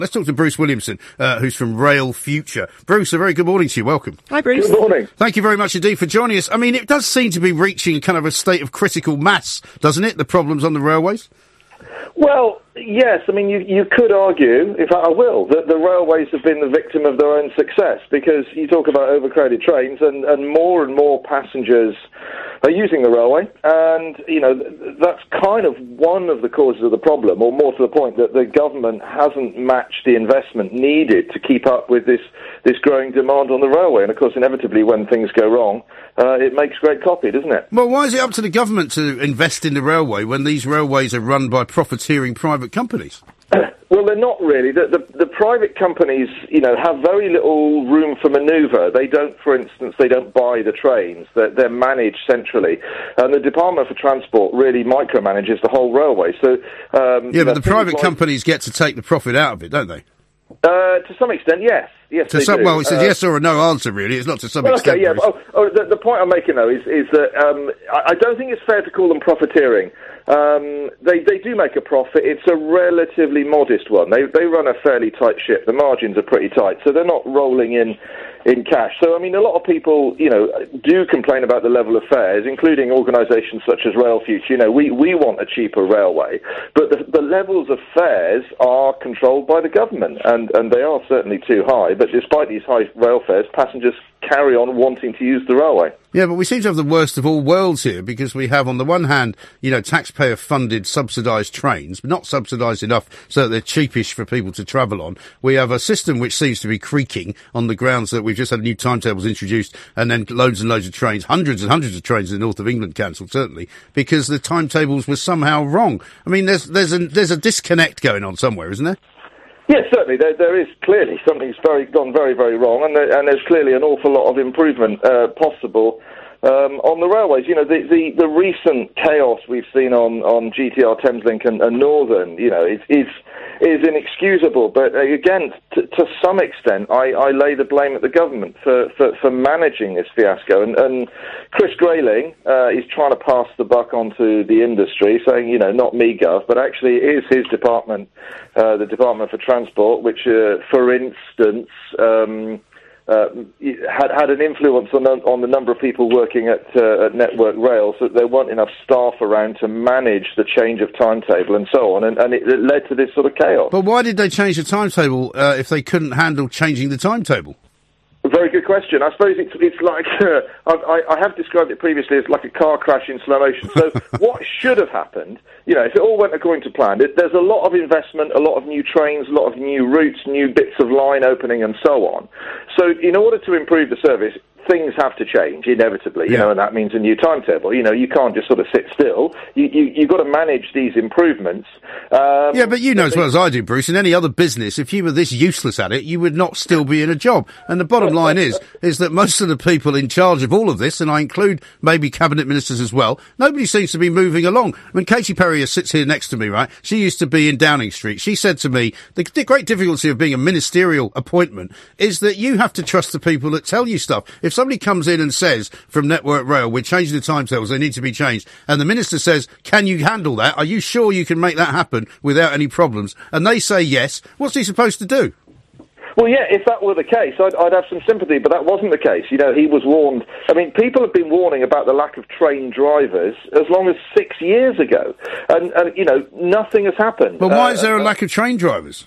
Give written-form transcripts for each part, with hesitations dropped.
Let's talk to Bruce Williamson, who's from Rail Future. Bruce, a very good morning to you. Welcome. Hi, Bruce. Good morning. Thank you very much indeed for joining us. I mean, it does seem to be reaching kind of a state of critical mass, doesn't it, the problems on the railways? Well, yes. I mean, you could argue, in fact I will, that the railways have been the victim of their own success, because you talk about overcrowded trains and more passengers are using the railway, and, you know, that's kind of one of the causes of the problem, or more to the point, that the government hasn't matched the investment needed to keep up with this growing demand on the railway. And, of course, inevitably, when things go wrong, it makes great copy, doesn't it? Well, why is it up to the government to invest in the railway when these railways are run by profiteering private companies? Well, they're not really. The private companies, you know, have very little room for manoeuvre. They don't, for instance, they don't buy the trains. They're managed centrally. And the Department for Transport really micromanages the whole railway. So, yeah, but the private companies get to take the profit out of it, don't they? To some extent, yes. Yes, they do. Well, it's a yes or a no answer, really. It's not to some extent. Okay, yeah. The point I'm making, though, is that I don't think it's fair to call them profiteering. They do make a profit. It's a relatively modest one. They run a fairly tight ship. The margins are pretty tight, so they're not rolling in cash. So, I mean, a lot of people, you know, do complain about the level of fares, including organisations such as Rail Future. You know, we want a cheaper railway, but the levels of fares are controlled by the government, and they are certainly too high. But despite these high rail fares, passengers carry on wanting to use the railway. Yeah, but we seem to have the worst of all worlds here, because we have, on the one hand, you know, taxpayer-funded, subsidised trains, but not subsidised enough so that they're cheapish for people to travel on. We have a system which seems to be creaking on the grounds that we've just had new timetables introduced, and then loads and loads of trains, hundreds and hundreds of trains in the north of England cancelled, certainly, because the timetables were somehow wrong. I mean, there's a disconnect going on somewhere, isn't there? Yes, certainly. There is clearly something's gone very, very wrong, and there's clearly an awful lot of improvement possible on the railways. You know, the recent chaos we've seen on GTR, Thameslink and Northern, you know, is inexcusable. But again, to some extent, I lay the blame at the government for managing this fiasco. And Chris Grayling is trying to pass the buck onto the industry, saying, you know, not me, Gov, but actually it is his department, the Department for Transport, which, for instance, had an influence on the number of people working at Network Rail, so there weren't enough staff around to manage the change of timetable and so on, and it led to this sort of chaos. But why did they change the timetable if they couldn't handle changing the timetable? A very good question. I suppose it's like, I have described it previously as like a car crash in slow motion. So what should have happened, you know, if it all went according to plan, there's a lot of investment, a lot of new trains, a lot of new routes, new bits of line opening and so on. So in order to improve the service, things have to change inevitably, you know, and that means a new timetable. You know, you can't just sort of sit still. You've got to manage these improvements. Yeah, but you know as well as I do, Bruce, in any other business, if you were this useless at it, you would not still be in a job. And the bottom line is that most of the people in charge of all of this, and I include maybe cabinet ministers as well, nobody seems to be moving along. I mean, Katie Perrier sits here next to me, right? She used to be in Downing Street. She said to me, the great difficulty of being a ministerial appointment is that you have to trust the people that tell you stuff. If somebody comes in and says from Network Rail, we're changing the timetables, they need to be changed, and the minister says, can you handle that? Are you sure you can make that happen without any problems? And they say yes. What's he supposed to do? Well, yeah, if that were the case, I'd have some sympathy, but that wasn't the case. You know, he was warned. I mean, people have been warning about the lack of trained drivers as long as 6 years ago, and you know, nothing has happened. But why is there a lack of trained drivers?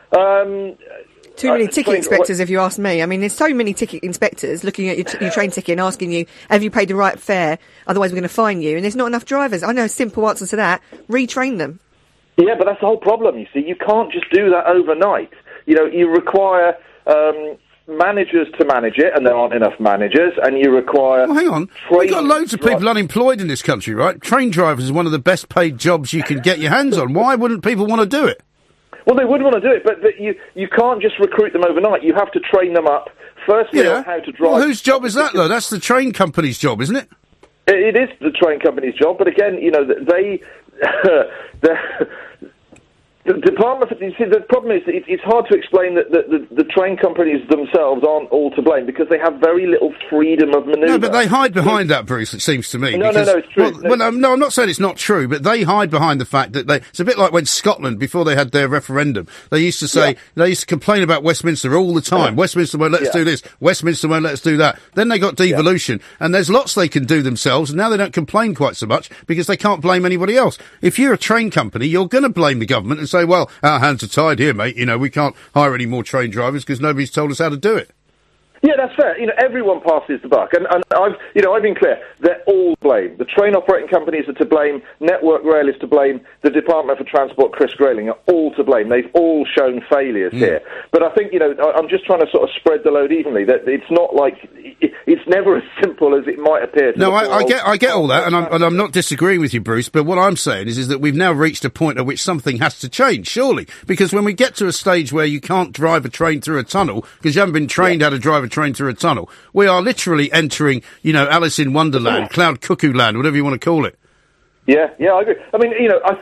Too many ticket inspectors, if you ask me. I mean, there's so many ticket inspectors looking at your train ticket and asking you, have you paid the right fare? Otherwise, we're going to fine you. And there's not enough drivers. I know a simple answer to that. Retrain them. Yeah, but that's the whole problem, you see. You can't just do that overnight. You know, you require managers to manage it, and there aren't enough managers, and you require... Well, hang on. We've got loads of people unemployed in this country, right? Train drivers is one of the best paid jobs you can get your hands on. Why wouldn't people want to do it? Well, they would want to do it, but you can't just recruit them overnight. You have to train them up, firstly, on how to drive. Well, whose job is that, though? That's the train company's job, isn't it? It is the train company's job, but again, you know, The Department of, you see, the problem is that it's hard to explain that the train companies themselves aren't all to blame because they have very little freedom of manoeuvre. No, but they hide behind that, Bruce, it seems to me. No, it's true. I'm not saying it's not true, but they hide behind the fact that it's a bit like when Scotland, before they had their referendum, they used to say, they used to complain about Westminster all the time. Westminster won't let us do this. Westminster won't let us do that. Then they got devolution, and there's lots they can do themselves, and now they don't complain quite so much because they can't blame anybody else. If you're a train company, you're going to blame the government and say, well, our hands are tied here, mate. We can't hire any more train drivers because nobody's told us how to do it. Yeah, that's fair. Everyone passes the buck, and I've been clear. They're all to blame. The train operating companies are to blame. Network Rail is to blame. The Department for Transport, Chris Grayling, are all to blame. They've all shown failures here. But I think I'm just trying to sort of spread the load evenly. That it's not like it's never as simple as it might appear. No, I get all that, and I'm not disagreeing with you, Bruce. But what I'm saying is that we've now reached a point at which something has to change, surely, because when we get to a stage where you can't drive a train through a tunnel because you haven't been trained how to drive a train through a tunnel, we are literally entering, Alice in Wonderland, Cloud Cuckoo Land, whatever you want to call it. Yeah, I agree. I mean,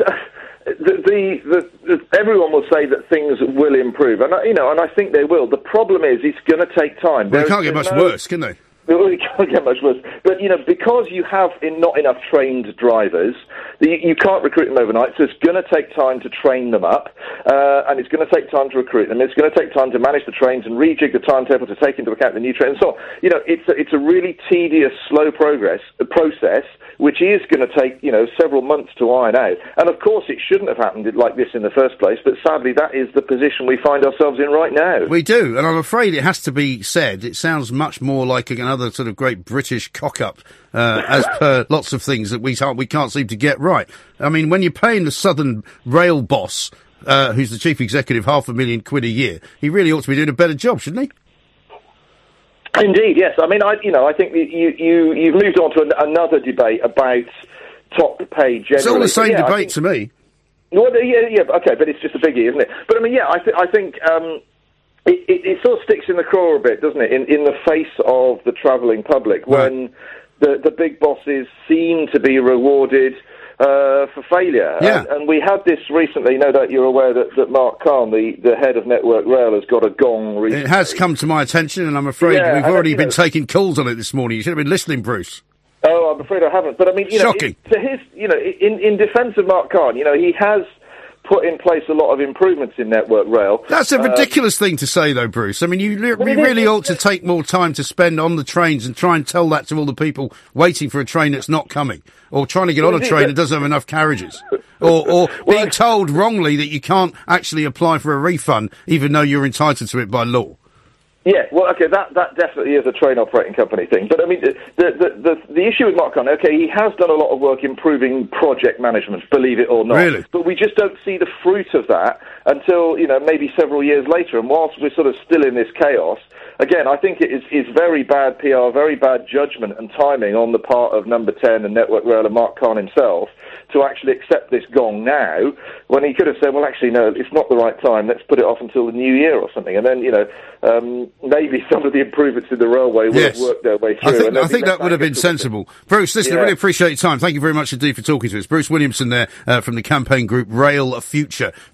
everyone will say that things will improve, and I think they will. The problem is, it's going to take time. Well, they can't get much worse, can they? It can't get much worse. But, because you have not enough trained drivers, you can't recruit them overnight, so it's going to take time to train them up, and it's going to take time to recruit them. It's going to take time to manage the trains and rejig the timetable to take into account the new trains and so on. It's a really tedious, slow process, which is going to take, several months to iron out. And, of course, it shouldn't have happened like this in the first place, but sadly that is the position we find ourselves in right now. We do, and I'm afraid it has to be said. It sounds much more like another sort of great British cock-up, as per lots of things that we can't seem to get right. I mean, when you're paying the Southern Rail boss, who's the chief executive, £500,000 a year, he really ought to be doing a better job, shouldn't he? Indeed, yes. I mean, I think you've moved on to another debate about top pay generally. It's all the same debate to me. Well, yeah, okay, but it's just a biggie, isn't it? But I mean, yeah, I think. It sort of sticks in the craw a bit, doesn't it, in the face of the travelling public, when the big bosses seem to be rewarded for failure. Yeah. And we had this recently, no doubt you're aware that Mark Kahn, the head of Network Rail, has got a gong recently. It has come to my attention, and I'm afraid we've already been taking calls on it this morning. You should have been listening, Bruce. Oh, I'm afraid I haven't. But I mean, shocking. To his, in defence of Mark Kahn, he has put in place a lot of improvements in Network Rail. That's a ridiculous thing to say, though, Bruce. I mean, we really ought to take more time to spend on the trains and try and tell that to all the people waiting for a train that's not coming, or trying to get on a train that doesn't have enough carriages, or being told wrongly that you can't actually apply for a refund even though you're entitled to it by law. Yeah, well, okay, that definitely is a train operating company thing. But I mean, the issue with Mark Kahn, okay, he has done a lot of work improving project management, believe it or not. Really? But we just don't see the fruit of that until, maybe several years later. And whilst we're sort of still in this chaos, again, I think it is very bad PR, very bad judgment and timing on the part of Number 10 and Network Rail and Mark Kahn himself to actually accept this gong now, when he could have said, well, actually, no, it's not the right time, let's put it off until the new year or something. And then, maybe some of the improvements in the railway would have worked their way through. I think that would have been sensible. Bruce, listen, I really appreciate your time. Thank you very much indeed for talking to us. Bruce Williamson there from the campaign group Rail Future.